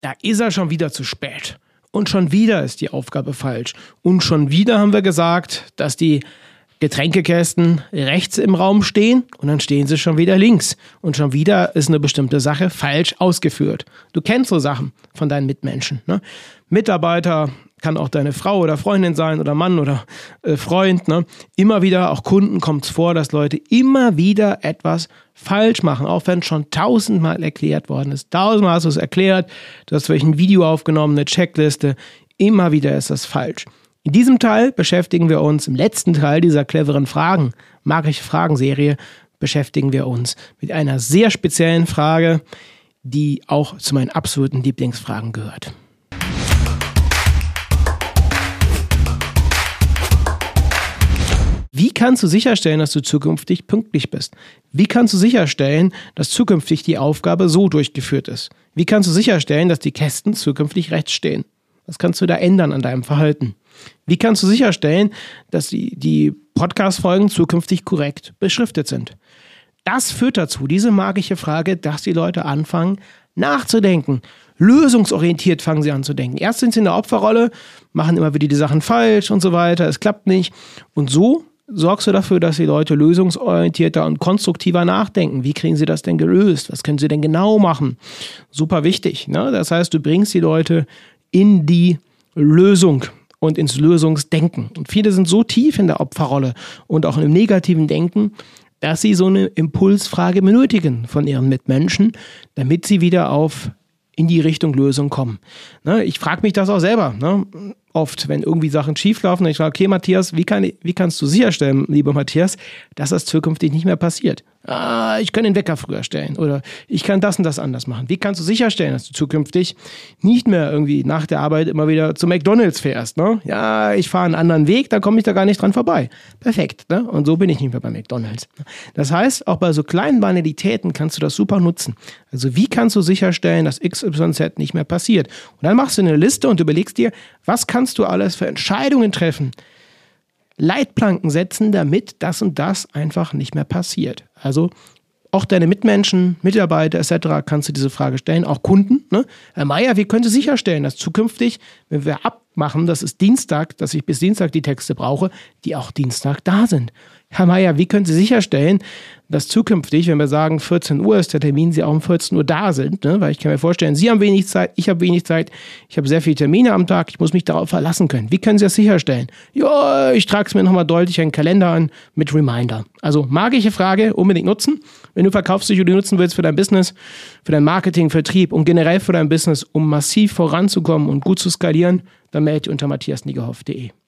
da ist er schon wieder zu spät. Und schon wieder ist die Aufgabe falsch. Und schon wieder haben wir gesagt, dass die Getränkekästen rechts im Raum stehen und dann stehen sie schon wieder links. Und schon wieder ist eine bestimmte Sache falsch ausgeführt. Du kennst so Sachen von deinen Mitmenschen, ne? Mitarbeiter, kann auch deine Frau oder Freundin sein oder Mann oder Freund, ne? Immer wieder, auch Kunden, kommt es vor, dass Leute immer wieder etwas falsch machen, auch wenn es schon 1000-mal erklärt worden ist. 1000-mal hast du es erklärt, du hast vielleicht ein Video aufgenommen, eine Checkliste. Immer wieder ist das falsch. In diesem Teil beschäftigen wir uns, im letzten Teil dieser cleveren Fragen, magische Fragen-Serie, beschäftigen wir uns mit einer sehr speziellen Frage, die auch zu meinen absoluten Lieblingsfragen gehört. Wie kannst du sicherstellen, dass du zukünftig pünktlich bist? Wie kannst du sicherstellen, dass zukünftig die Aufgabe so durchgeführt ist? Wie kannst du sicherstellen, dass die Kästen zukünftig rechts stehen? Was kannst du da ändern an deinem Verhalten? Wie kannst du sicherstellen, dass die Podcast-Folgen zukünftig korrekt beschriftet sind? Das führt dazu, diese magische Frage, dass die Leute anfangen nachzudenken. Lösungsorientiert fangen sie an zu denken. Erst sind sie in der Opferrolle, machen immer wieder die Sachen falsch und so weiter, es klappt nicht. Und so sorgst du dafür, dass die Leute lösungsorientierter und konstruktiver nachdenken. Wie kriegen sie das denn gelöst? Was können sie denn genau machen? Super wichtig, ne? Das heißt, du bringst die Leute in die Lösung und ins Lösungsdenken. Und viele sind so tief in der Opferrolle und auch im negativen Denken, dass sie so eine Impulsfrage benötigen von ihren Mitmenschen, damit sie wieder in die Richtung Lösung kommen. Ne, ich frage mich das auch selber, ne? Oft, wenn irgendwie Sachen schieflaufen, ich frage, okay, Matthias, wie kannst du sicherstellen, lieber Matthias, dass das zukünftig nicht mehr passiert? Ich kann den Wecker früher stellen oder ich kann das und das anders machen. Wie kannst du sicherstellen, dass du zukünftig nicht mehr irgendwie nach der Arbeit immer wieder zu McDonald's fährst? Ne? Ja, ich fahre einen anderen Weg, dann komme ich da gar nicht dran vorbei. Perfekt, ne? Und so bin ich nicht mehr bei McDonald's. Das heißt, auch bei so kleinen Banalitäten kannst du das super nutzen. Also wie kannst du sicherstellen, dass XYZ nicht mehr passiert? Und dann machst du eine Liste und überlegst dir, was kannst du alles für Entscheidungen treffen? Leitplanken setzen, damit das und das einfach nicht mehr passiert. Also auch deine Mitmenschen, Mitarbeiter etc. kannst du diese Frage stellen, auch Kunden. Ne? Herr Meier, wie könnt ihr sicherstellen, dass zukünftig, wenn wir abmachen, dass ich bis Dienstag die Texte brauche, die auch Dienstag da sind? Herr Meier, wie können Sie sicherstellen, dass zukünftig, wenn wir sagen, 14 Uhr ist der Termin, Sie auch um 14 Uhr da sind? Ne? Weil ich kann mir vorstellen, Sie haben wenig Zeit, ich habe wenig Zeit, ich habe sehr viele Termine am Tag, ich muss mich darauf verlassen können. Wie können Sie das sicherstellen? Ja, ich trage es mir nochmal deutlich in den Kalender an mit Reminder. Also magische Frage, unbedingt nutzen. Wenn du Verkaufspsychologie nutzen willst für dein Business, für dein Marketing, Vertrieb und generell für dein Business, um massiv voranzukommen und gut zu skalieren, dann melde dich unter matthiasniegehoff.de.